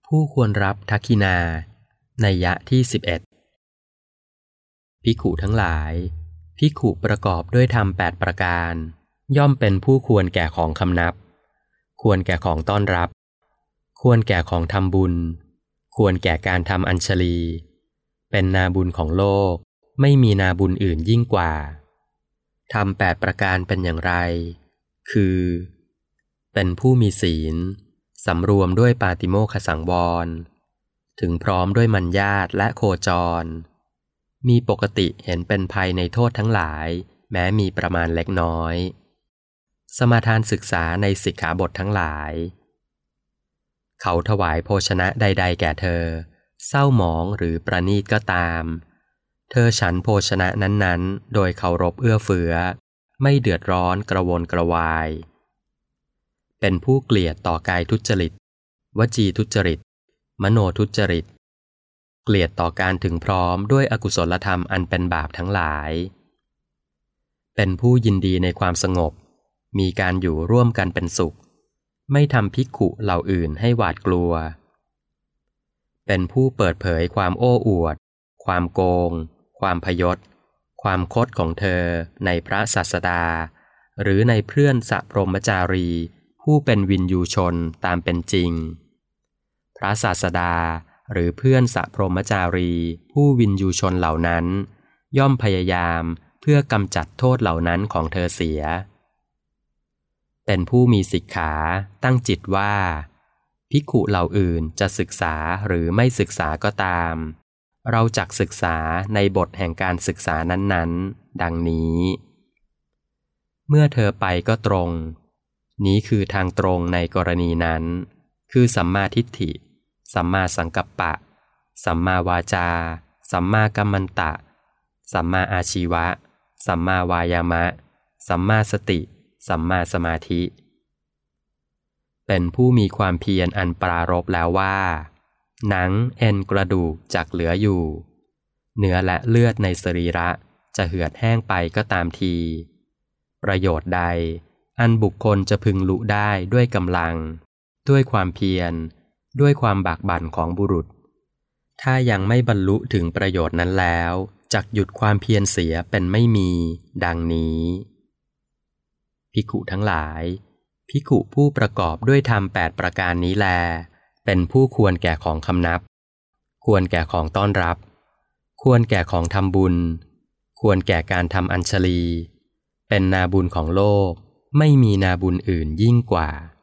ผู้ควรรับทักขินานัยยะที่11ภิกขุทั้งหลายภิกขุประกอบด้วยธรรม8ประการย่อมเป็นผู้ควรแก่ของคำนับควรแก่ของต้อนรับควรแก่ของทำบุญควรแก่การทำอัญชลีเป็นนาบุญของโลกไม่มีนาบุญอื่นยิ่งกว่าธรรม8ประการเป็นอย่างไรคือเป็นผู้มีศีลสำรวมด้วยปาติโมกขสังวรถึงพร้อมด้วยมัญญาตและโคจรมีปกติเห็นเป็นภัยในโทษทั้งหลายแม้มีประมาณเล็กน้อยสมาทานศึกษาในสิกขาบททั้งหลายเขาถวายโภชนะใดๆแก่เธอเศร้าหมองหรือประณีตก็ตามเธอฉันโภชนะนั้นๆโดยเคารพเอื้อเฟื้อไม่เดือดร้อนกระวนกระวายเป็นผู้เกลียดต่อกายทุจริตวจีทุจริตมโนทุจริตเกลียดต่อการถึงพร้อมด้วยอกุศลธรรมอันเป็นบาปทั้งหลายเป็นผู้ยินดีในความสงบมีการอยู่ร่วมกันเป็นสุขไม่ทำภิกขุเหล่าอื่นให้หวาดกลัวเป็นผู้เปิดเผยความโอ้อวดความโกงความพยศความคดของเธอในพระศาสดาหรือในเพื่อนสัพพรหมจารีผู้เป็นวินยูชนตามเป็นจริงพระศาสดาหรือเพื่อนสัพพรหมจารีผู้วินยูชนเหล่านั้นย่อมพยายามเพื่อกำจัดโทษเหล่านั้นของเธอเสียเป็นผู้มีสิกขาตั้งจิตว่าภิกขุเหล่าอื่นจะศึกษาหรือไม่ศึกษาก็ตามเราจักศึกษาในบทแห่งการศึกษานั้นๆดังนี้เมื่อเธอไปก็ตรงนี้คือทางตรงในกรณีนั้นคือสัมมาทิฏฐิสัมมาสังกัปปะสัมมาวาจาสัมมากัมมันตะสัมมาอาชีวะสัมมาวายามะสัมมาสติสัมมาสมาธิเป็นผู้มีความเพียรอันปรารภแล้วว่าหนังเอ็นกระดูกจักเหลืออยู่เนื้อและเลือดในสรีระจะเหือดแห้งไปก็ตามทีประโยชน์ใดอันบุคคลจะพึงลุได้ด้วยกำลังด้วยความเพียรด้วยความบากบั่นของบุรุษถ้ายังไม่บรรลุถึงประโยชน์นั้นแล้วจักหยุดความเพียรเสียเป็นไม่มีดังนี้ภิกขุทั้งหลายภิกขุผู้ประกอบด้วยธรรม8ประการนี้แลเป็นผู้ควรแก่ของคำนับควรแก่ของต้อนรับควรแก่ของทำบุญควรแก่การทำอัญชลีเป็นนาบุญของโลกไม่มีนาบุญอื่นยิ่งกว่า